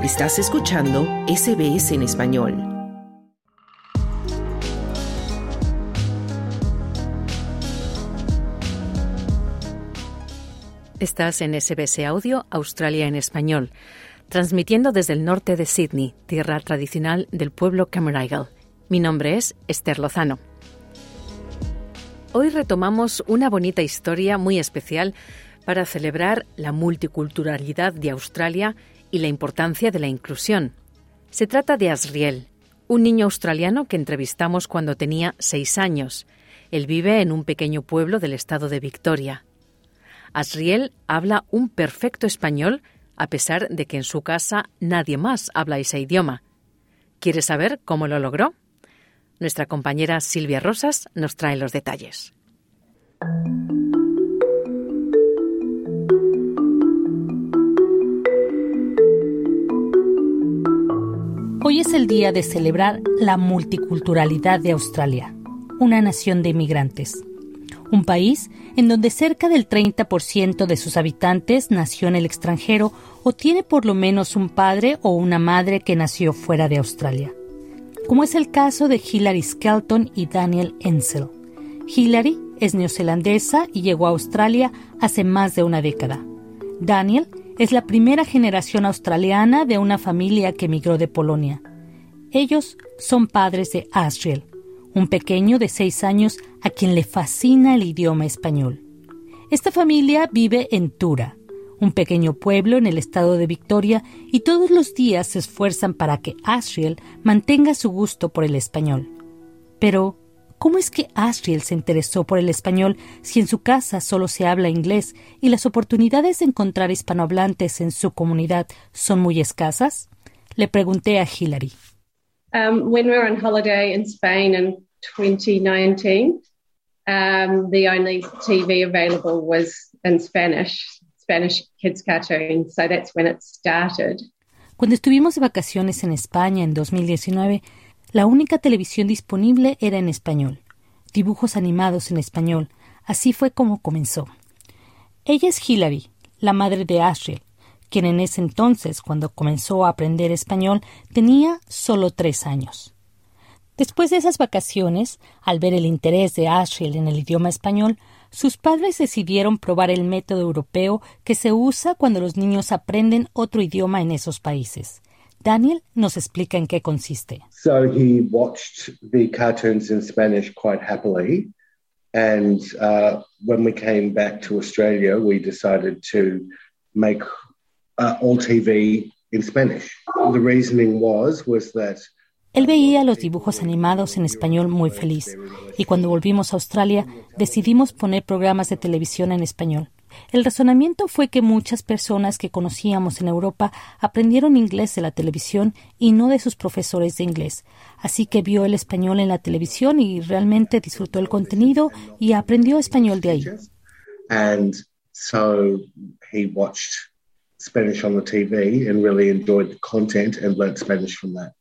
Estás escuchando SBS en español. Estás en SBS Audio, Australia en español, transmitiendo desde el norte de Sydney, tierra tradicional del pueblo Cammeraygal. Mi nombre es Esther Lozano. Hoy retomamos una bonita historia muy especial para celebrar la multiculturalidad de Australia y la importancia de la inclusión. Se trata de Asriel, un niño australiano que entrevistamos cuando tenía 6 años. Él vive en un pequeño pueblo del estado de Victoria. Asriel habla un perfecto español, a pesar de que en su casa nadie más habla ese idioma. ¿Quieres saber cómo lo logró? Nuestra compañera Silvia Rosas nos trae los detalles. Hoy es el día de celebrar la multiculturalidad de Australia, una nación de inmigrantes. Un país en donde cerca del 30% de sus habitantes nació en el extranjero o tiene por lo menos un padre o una madre que nació fuera de Australia. Como es el caso de Hilary Skelton y Daniel Ensel. Hilary es neozelandesa y llegó a Australia hace más de una década. Daniel es la primera generación australiana de una familia que emigró de Polonia. Ellos son padres de Asriel, un pequeño de 6 años a quien le fascina el idioma español. Esta familia vive en Tura, un pequeño pueblo en el estado de Victoria, y todos los días se esfuerzan para que Asriel mantenga su gusto por el español. Pero, ¿cómo es que Asriel se interesó por el español si en su casa solo se habla inglés y las oportunidades de encontrar hispanohablantes en su comunidad son muy escasas? Le pregunté a Hilary. When we were on holiday in Spain in 2019, the only TV available was in Spanish kids cartoons, so that's when it started. Cuando estuvimos de vacaciones en España en 2019, la única televisión disponible era en español, dibujos animados en español. Así fue como comenzó. Ella es Hilary, la madre de Asriel, quien en ese entonces, cuando comenzó a aprender español, tenía solo 3 años. Después de esas vacaciones, al ver el interés de Asriel en el idioma español, sus padres decidieron probar el método europeo que se usa cuando los niños aprenden otro idioma en esos países. Daniel nos explica en qué consiste. So he watched the cartoons in Spanish quite happily, and when we came back to Australia, we decided to make all TV in Spanish. The reasoning was that él veía los dibujos animados en español muy feliz, y cuando volvimos a Australia decidimos poner programas de televisión en español. El razonamiento fue que muchas personas que conocíamos en Europa aprendieron inglés de la televisión y no de sus profesores de inglés. Así que vio el español en la televisión y realmente disfrutó el contenido y aprendió español de ahí. And so he watched Spanish on the TV and really enjoyed the content and learned Spanish from that.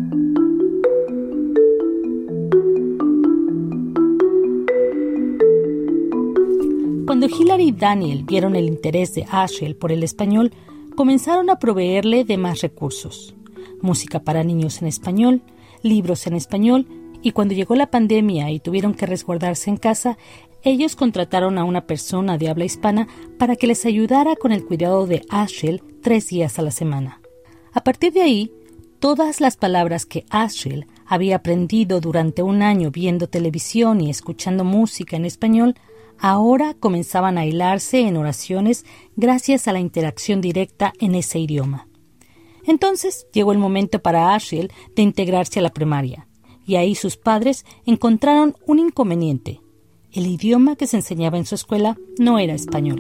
Cuando Hilary y Daniel vieron el interés de Asriel por el español, comenzaron a proveerle de más recursos. Música para niños en español, libros en español, y cuando llegó la pandemia y tuvieron que resguardarse en casa, ellos contrataron a una persona de habla hispana para que les ayudara con el cuidado de Asriel 3 días a la semana. A partir de ahí, todas las palabras que Asriel había aprendido durante un año viendo televisión y escuchando música en español, ahora comenzaban a hilarse en oraciones gracias a la interacción directa en ese idioma. Entonces llegó el momento para Asriel de integrarse a la primaria, y ahí sus padres encontraron un inconveniente. El idioma que se enseñaba en su escuela no era español.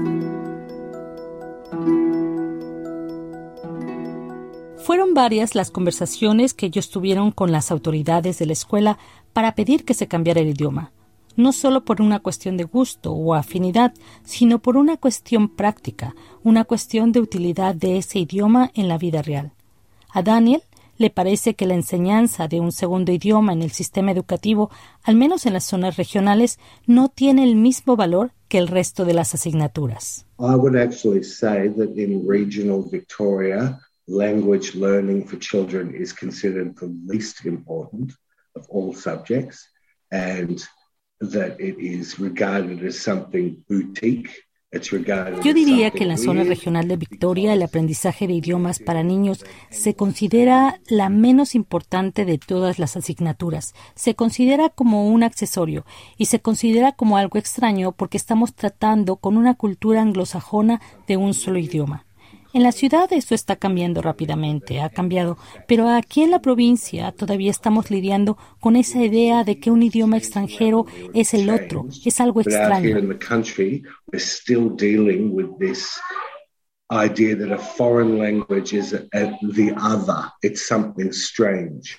Fueron varias las conversaciones que ellos tuvieron con las autoridades de la escuela para pedir que se cambiara el idioma. No solo por una cuestión de gusto o afinidad, sino por una cuestión práctica, una cuestión de utilidad de ese idioma en la vida real. A Daniel le parece que la enseñanza de un segundo idioma en el sistema educativo, al menos en las zonas regionales, no tiene el mismo valor que el resto de las asignaturas. I would actually say that in regional Victoria, language learning for children is considered the least important of all subjects, and that it is regarded as something boutique. Yo diría que en la zona regional de Victoria el aprendizaje de idiomas para niños se considera la menos importante de todas las asignaturas. Se considera como un accesorio y se considera como algo extraño porque estamos tratando con una cultura anglosajona de un solo idioma. En la ciudad esto está cambiando rápidamente, ha cambiado, pero aquí en la provincia todavía estamos lidiando con esa idea de que un idioma extranjero es el otro, es algo extraño. Idea that a foreign language is the other, it's something strange.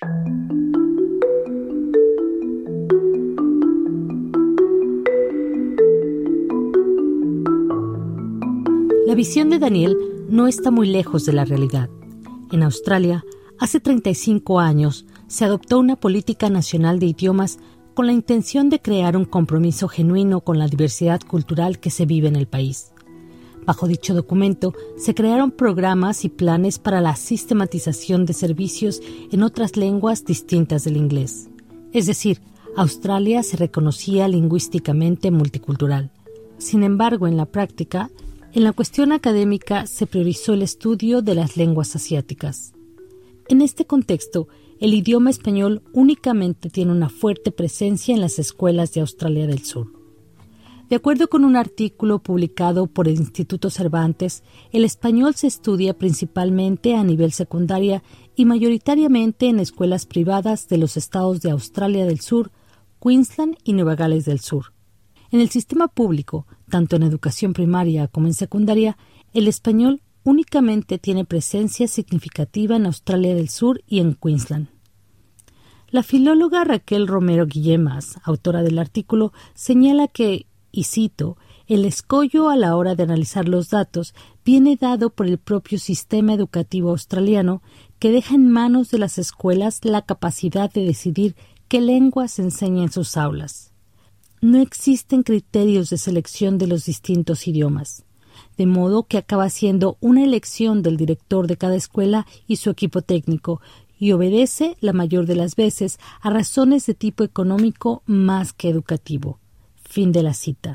La visión de Daniel no está muy lejos de la realidad. En Australia, hace 35 años, se adoptó una política nacional de idiomas con la intención de crear un compromiso genuino con la diversidad cultural que se vive en el país. Bajo dicho documento, se crearon programas y planes para la sistematización de servicios en otras lenguas distintas del inglés. Es decir, Australia se reconocía lingüísticamente multicultural. Sin embargo, en la práctica, en la cuestión académica se priorizó el estudio de las lenguas asiáticas. En este contexto, el idioma español únicamente tiene una fuerte presencia en las escuelas de Australia del Sur. De acuerdo con un artículo publicado por el Instituto Cervantes, el español se estudia principalmente a nivel secundaria y mayoritariamente en escuelas privadas de los estados de Australia del Sur, Queensland y Nueva Gales del Sur. En el sistema público, tanto en educación primaria como en secundaria, el español únicamente tiene presencia significativa en Australia del Sur y en Queensland. La filóloga Raquel Romero Guillemas, autora del artículo, señala que, y cito, el escollo a la hora de analizar los datos viene dado por el propio sistema educativo australiano que deja en manos de las escuelas la capacidad de decidir qué lengua se enseña en sus aulas. No existen criterios de selección de los distintos idiomas, de modo que acaba siendo una elección del director de cada escuela y su equipo técnico, y obedece, la mayor de las veces, a razones de tipo económico más que educativo. Fin de la cita.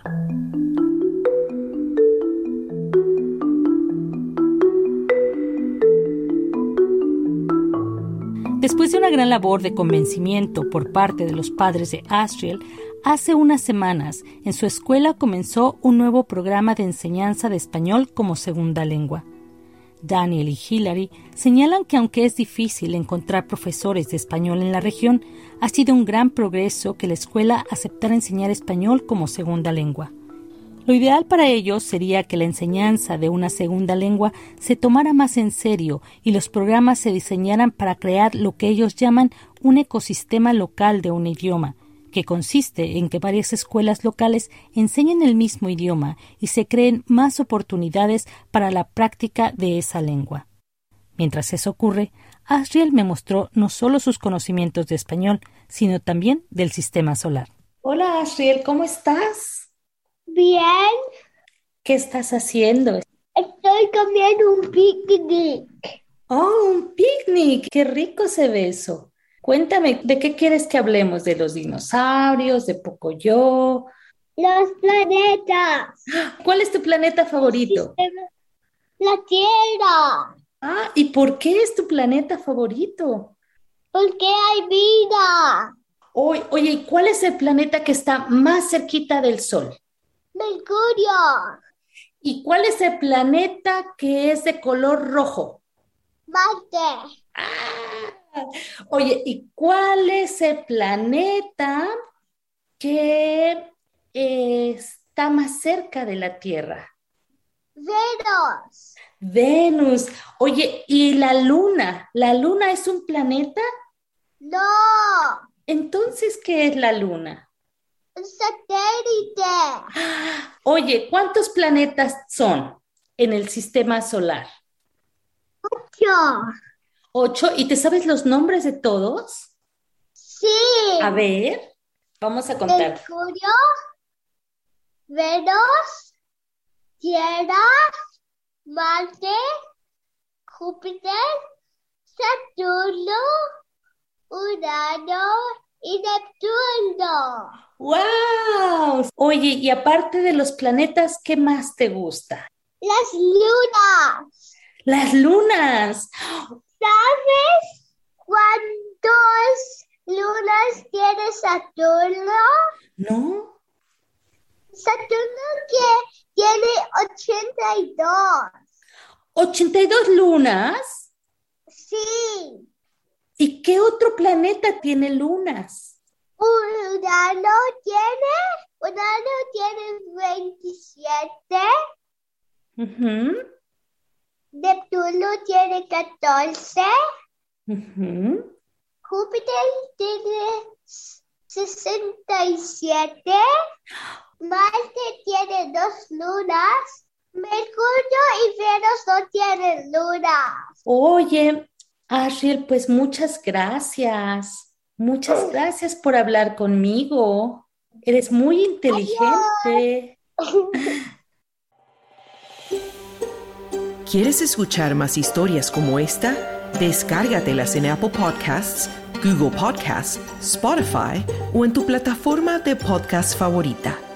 Después de una gran labor de convencimiento por parte de los padres de Asriel, hace unas semanas en su escuela comenzó un nuevo programa de enseñanza de español como segunda lengua. Daniel y Hilary señalan que aunque es difícil encontrar profesores de español en la región, ha sido un gran progreso que la escuela aceptara enseñar español como segunda lengua. Lo ideal para ellos sería que la enseñanza de una segunda lengua se tomara más en serio y los programas se diseñaran para crear lo que ellos llaman un ecosistema local de un idioma, que consiste en que varias escuelas locales enseñen el mismo idioma y se creen más oportunidades para la práctica de esa lengua. Mientras eso ocurre, Asriel me mostró no solo sus conocimientos de español, sino también del sistema solar. Hola Asriel, ¿cómo estás? Bien, ¿Qué estás haciendo? estoy comiendo un picnic. ¡Oh, un picnic! ¡Qué rico se ve eso! Cuéntame, ¿de qué quieres que hablemos? ¿De los dinosaurios? ¿De Pocoyo? Los planetas. ¿Cuál es tu planeta favorito? La Tierra. Ah, ¿y por qué es tu planeta favorito? Porque hay vida. Oye, ¿y cuál es el planeta que está más cerquita del Sol? Mercurio. ¿Y cuál es el planeta que es de color rojo? Marte. Ah, oye, ¿y cuál es el planeta que está más cerca de la Tierra? Venus. Venus. Oye, ¿y la Luna? ¿La Luna es un planeta? No. Entonces, ¿qué es la Luna? Un satélite. Oye, ¿cuántos planetas son en el sistema solar? 8. 8. ¿Y te sabes los nombres de todos? Sí. A ver, vamos a contar. Mercurio, Venus, Tierra, Marte, Júpiter, Saturno, Urano y Neptuno. ¡Wow! Oye, y aparte de los planetas, ¿qué más te gusta? Las lunas. Las lunas. ¿Sabes cuántas lunas tiene Saturno? ¿No? Saturno tiene 82. ¿82 lunas? Sí. ¿Y qué otro planeta tiene lunas? Urano tiene 27. Ujú, Neptuno tiene 14. ujú. Júpiter tiene 67. Marte tiene 2 lunas. Mercurio y Venus no tienen lunas. Oye, Asriel, pues muchas gracias. Muchas gracias por hablar conmigo. Eres muy inteligente. ¿Quieres escuchar más historias como esta? Descárgatelas en Apple Podcasts, Google Podcasts, Spotify o en tu plataforma de podcast favorita.